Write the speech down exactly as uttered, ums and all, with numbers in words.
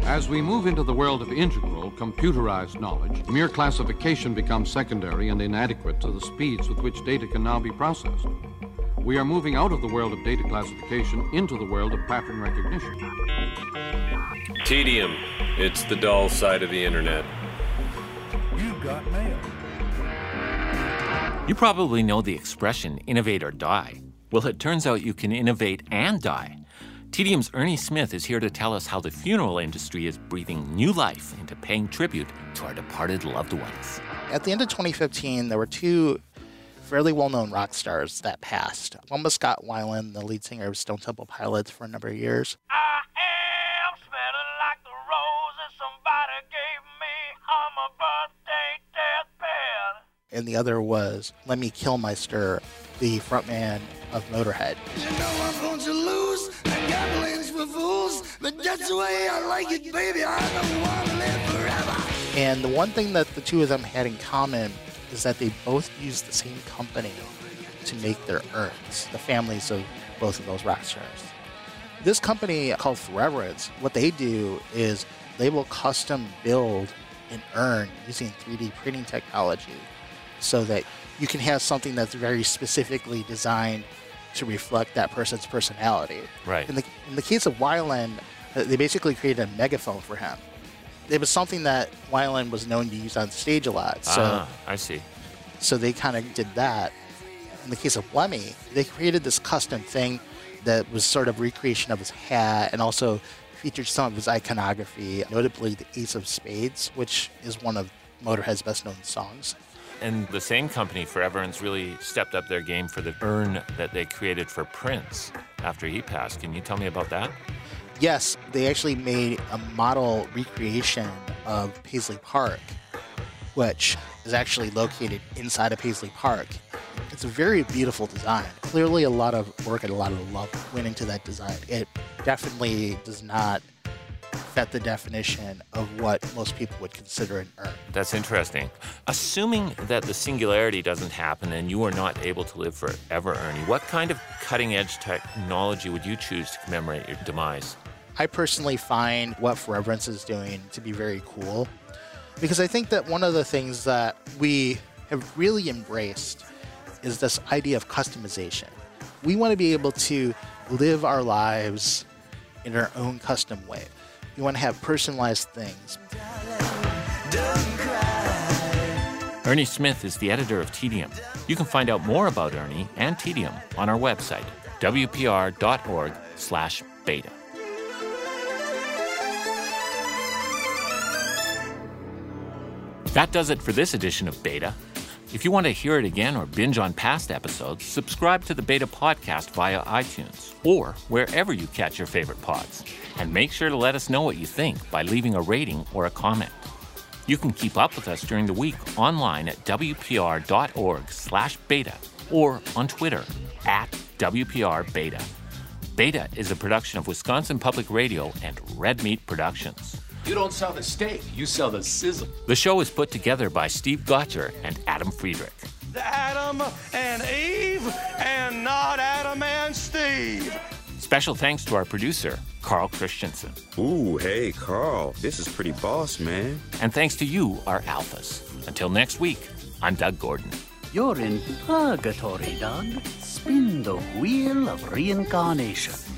As we move into the world of integral, computerized knowledge, mere classification becomes secondary and inadequate to the speeds with which data can now be processed. We are moving out of the world of data classification into the world of pattern recognition. Tedium. It's the dull side of the internet. You've got mail. You probably know the expression, innovate or die. Well, it turns out you can innovate and die. Tedium's Ernie Smith is here to tell us how the funeral industry is breathing new life into paying tribute to our departed loved ones. At the end of twenty fifteen, there were two fairly well-known rock stars that passed. One was Scott Weiland, the lead singer of Stone Temple Pilots for a number of years. I am smelling like the roses somebody gave me on my birthday deathbed. And the other was Lemmy Kilmister, the frontman of Motorhead. You know I'm going to lose. The gambling's for fools. But that's the way I like it, baby. I don't want to live forever. And the one thing that the two of them had in common is that they both used the same company to make their urns, the families of both of those rock stars. This company called Foreverance, what they do is they will custom build an urn using three D printing technology so that you can have something that's very specifically designed to reflect that person's personality. Right. In the, in the case of Weiland, uh, they basically created a megaphone for him. It was something that Weiland was known to use on stage a lot. So, ah, I see. So they kind of did that. In the case of Lemmy, they created this custom thing that was sort of recreation of his hat and also featured some of his iconography, notably the Ace of Spades, which is one of Motorhead's best-known songs. And the same company, Foreverance, really stepped up their game for the urn that they created for Prince after he passed. Can you tell me about that? Yes, they actually made a model recreation of Paisley Park, which is actually located inside of Paisley Park. It's a very beautiful design. Clearly a lot of work and a lot of love went into that design. It definitely does not fit the definition of what most people would consider an urn. That's interesting. Assuming that the singularity doesn't happen and you are not able to live forever, Ernie, what kind of cutting-edge technology would you choose to commemorate your demise? I personally find what Foreverance is doing to be very cool, because I think that one of the things that we have really embraced is this idea of customization. We want to be able to live our lives in our own custom way. We want to have personalized things. Ernie Smith is the editor of Tedium. You can find out more about Ernie and Tedium on our website, w p r dot org slash beta. That does it for this edition of Beta. If you want to hear it again or binge on past episodes, subscribe to the Beta podcast via iTunes or wherever you catch your favorite pods. And make sure to let us know what you think by leaving a rating or a comment. You can keep up with us during the week online at w p r dot org slash beta or on Twitter at W P R Beta. Beta is a production of Wisconsin Public Radio and Red Meat Productions. You don't sell the steak, you sell the sizzle. The show is put together by Steve Gotcher and Adam Friedrich. Adam and Eve, and not Adam and Steve. Special thanks to our producer, Carl Christensen. Ooh, hey, Carl. This is pretty boss, man. And thanks to you, our alphas. Until next week, I'm Doug Gordon. You're in purgatory, Doug. Spin the wheel of reincarnation.